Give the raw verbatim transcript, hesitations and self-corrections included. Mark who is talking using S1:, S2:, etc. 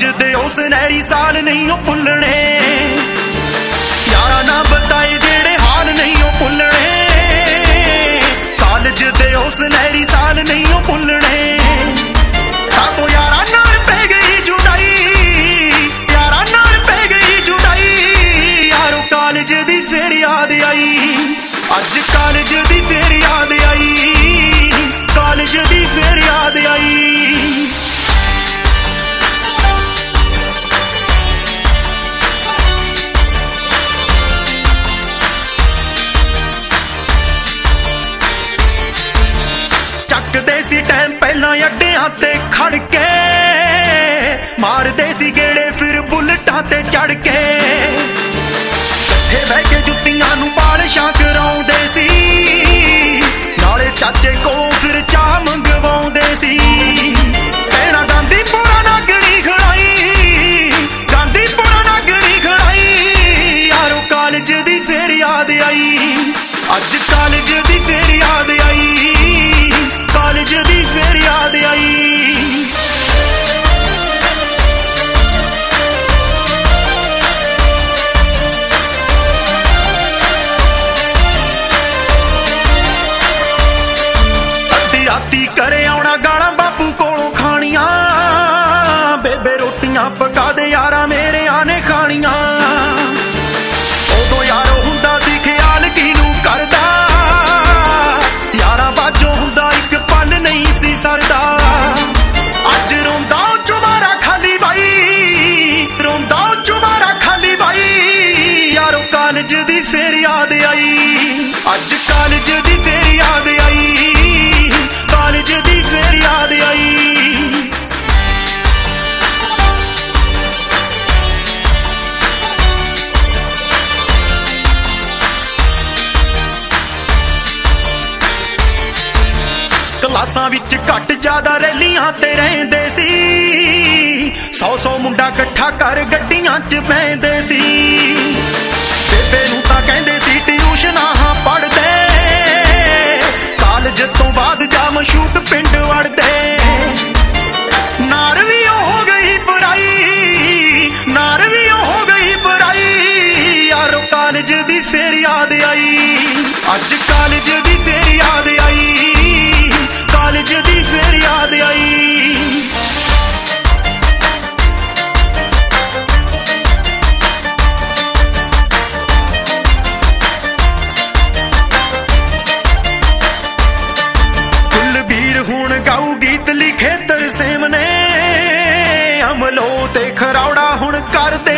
S1: कालज दे ओ सुनहरी साल नहीं ओ भुलने, यारा ना बताए जेड़े हाल नहीं ओ भुलने। कालज दे ओ सुनहरी साल नहीं ओ भुलने, ताको यारा नाल पै गई जुदाई, यारा नाल पै गई जुदाई। यारो कालज दी फिर याद आई, अज कालज दी फिर याद आई, कालज दी फिर याद आई। चकदे सी टाइम पहला अड्डियां ते खड़ के, मारदे सी गेड़े फिर बुलटां ते चढ़ के, कट्ठे बह के जुत्तियां नूं पालिशां कराउंदे सी, नाले चाचे कोलों फिर चाह मंगवाउंदे सी। भैणां गांधी पुरा नागणी खड़ाई, गांधी पुरा नागणी खड़ाई। यारो कालज दी फिर याद आई, अज कालज दी फिर याद आई, कालज दी फिर याद आई। अद्धी राती करे आउणा गालां बापू कोलों खाणियां, बेबे रोटियां पका दे यारा मेरे आने खाणियां। उदों यारो हुंदा सी ख्याल किनूं करदा, यारा बाजों हुंदा इक पल नहीं सी सरदा। अज रोंदा चुबारा खाली बाई, रोंदा चुबारा खाली बाई। यारो कालज दी फिर याद आई, अज कालज दी फिर याद आई, कालज दी फिर याद आई। क्लासां विच घट ज्यादा रैलियां ते रहिंदे सी, सौ सौ मुंडा कट्ठा कर गड्डियां च पैंदे सी। बेबे नूं तां कहंदे सी ट्यूशनां हां पढ़दे, कालज तों बाद जा मशूक पिंड वड़दे। नार भी हो गई बुराई, नार भी हो गई बुराई। यारो कालज दी फिर याद आई, अज कालज दी फिर याद आई, कालज दी फिर याद आई। कुलबीर हुण गाऊ गीत लिखे तरसेम ने, अमलो ते खरौड़ा हुण कर दे